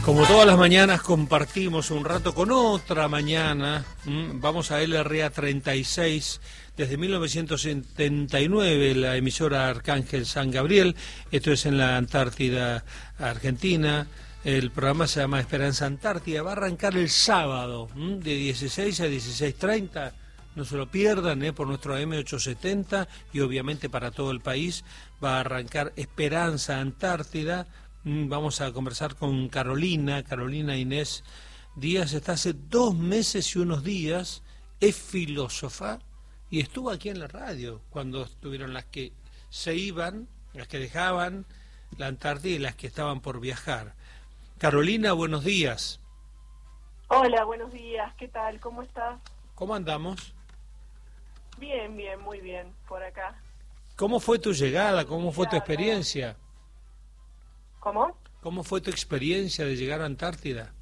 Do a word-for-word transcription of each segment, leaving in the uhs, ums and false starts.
Como todas las mañanas compartimos un rato con otra mañana, ¿m? Vamos a L R A treinta y seis, desde mil novecientos setenta y nueve, la emisora Arcángel San Gabriel, esto es en la Antártida Argentina, el programa se llama Esperanza Antártida, va a arrancar el sábado, ¿m? de dieciséis a dieciséis treinta, no se lo pierdan, ¿eh? por nuestro A M ochocientos setenta y obviamente para todo el país, va a arrancar Esperanza Antártida. Vamos a conversar con Carolina, Carolina Inés Díaz, está hace dos meses y unos días, es filósofa y estuvo aquí en la radio cuando estuvieron las que se iban, las que dejaban la Antártida y las que estaban por viajar. Carolina, buenos días. Hola, buenos días, ¿qué tal? ¿Cómo estás? ¿Cómo andamos? Bien, bien, muy bien, por acá. ¿Cómo fue tu llegada? ¿Cómo fue tu experiencia? ¿Cómo? ¿Cómo fue tu experiencia de llegar a Antártida?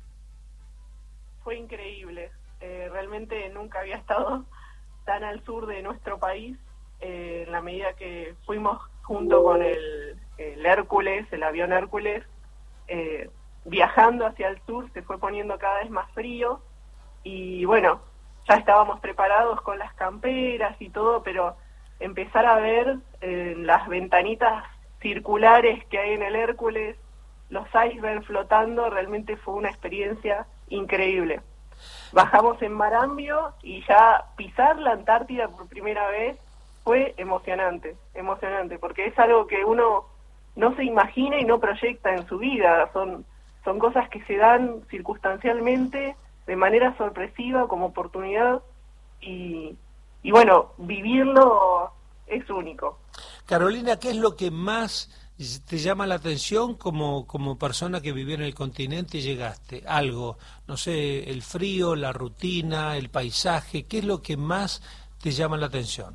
Fue increíble. Eh, realmente nunca había estado tan al sur de nuestro país. Eh, en la medida que fuimos junto con el, el Hércules, el avión Hércules, eh, viajando hacia el sur, se fue poniendo cada vez más frío. Y bueno, ya estábamos preparados con las camperas y todo, pero empezar a ver eh, las ventanitas circulares que hay en el Hércules, los icebergs flotando, realmente fue una experiencia increíble. Bajamos en Marambio y ya pisar la Antártida por primera vez fue emocionante, emocionante, porque es algo que uno no se imagina y no proyecta en su vida, son, son cosas que se dan circunstancialmente, de manera sorpresiva, como oportunidad, y, y bueno, vivirlo es único. Carolina, ¿qué es lo que más te llama la atención como, como persona que vivió en el continente y llegaste? Algo, no sé, el frío, la rutina, el paisaje, ¿qué es lo que más te llama la atención?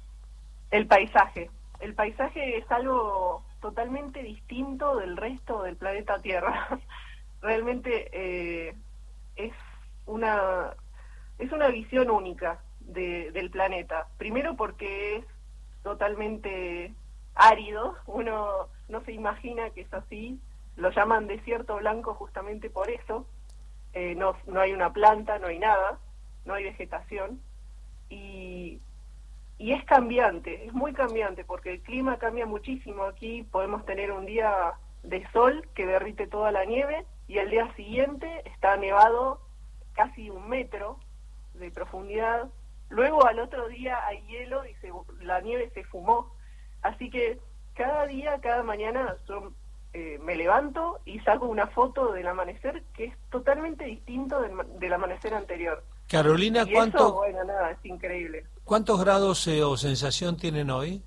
El paisaje. El paisaje es algo totalmente distinto del resto del planeta Tierra. Realmente eh, es una es una visión única de, del planeta. Primero porque es totalmente árido, uno no se imagina que es así, lo llaman desierto blanco justamente por eso, eh, no, no hay una planta, no hay nada, no hay vegetación, y, y es cambiante, es muy cambiante, porque el clima cambia muchísimo. Aquí podemos tener un día de sol que derrite toda la nieve, y al día siguiente está nevado casi un metro de profundidad. Luego al otro día hay hielo y se, la nieve se fumó. Así que cada día, cada mañana yo eh, me levanto y saco una foto del amanecer que es totalmente distinto del, del amanecer anterior. Carolina, y ¿cuánto, eso, bueno, nada, es increíble. ¿cuántos grados eh, o sensación tienen hoy?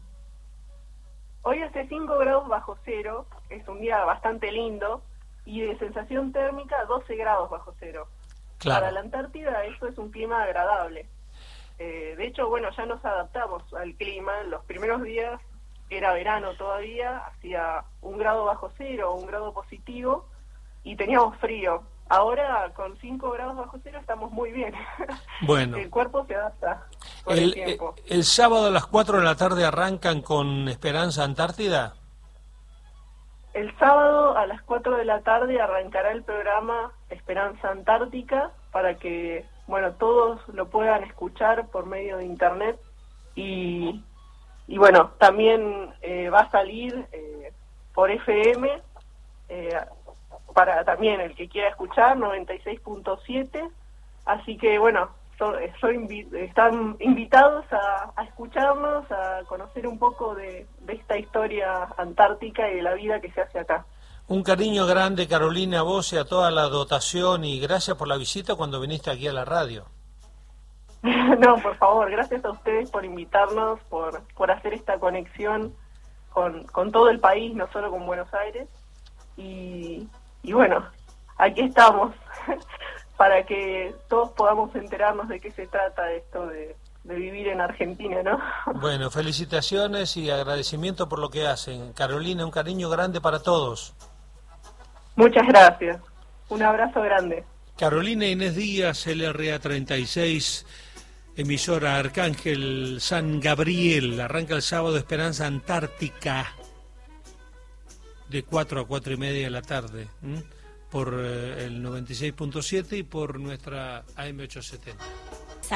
Hoy hace cinco grados bajo cero, es un día bastante lindo, y de sensación térmica doce grados bajo cero. Claro. Para la Antártida eso es un clima agradable. Eh, de hecho, bueno, ya nos adaptamos al clima. Los primeros días era verano todavía, hacía un grado bajo cero, un grado positivo, y teníamos frío. Ahora, con cinco grados bajo cero, estamos muy bien. Bueno. El cuerpo se adapta con El, el tiempo. El, el sábado a las cuatro de la tarde arrancan con Esperanza Antártida. El sábado a las cuatro de la tarde arrancará el programa Esperanza Antártica para que, bueno, todos lo puedan escuchar por medio de internet, y, y bueno, también eh, va a salir eh, por F M, eh, para también el que quiera escuchar, noventa y seis punto siete, así que bueno, so, so invi están invitados a, a escucharnos, a conocer un poco de, de esta historia antártica y de la vida que se hace acá. Un cariño grande, Carolina, a vos y a toda la dotación, y gracias por la visita cuando viniste aquí a la radio. No, por favor, gracias a ustedes por invitarnos, por, por hacer esta conexión con, con todo el país, no solo con Buenos Aires, y, y bueno, aquí estamos para que todos podamos enterarnos de qué se trata esto de, de vivir en Argentina, ¿no? Bueno, felicitaciones y agradecimiento por lo que hacen. Carolina, un cariño grande para todos. Muchas gracias. Un abrazo grande. Carolina Inés Díaz, L R A treinta y seis, emisora Arcángel San Gabriel. Arranca el sábado Esperanza Antártica de cuatro a cuatro y media de la tarde. ¿Mm? por eh, el noventa y seis punto siete y por nuestra A M ochocientos setenta.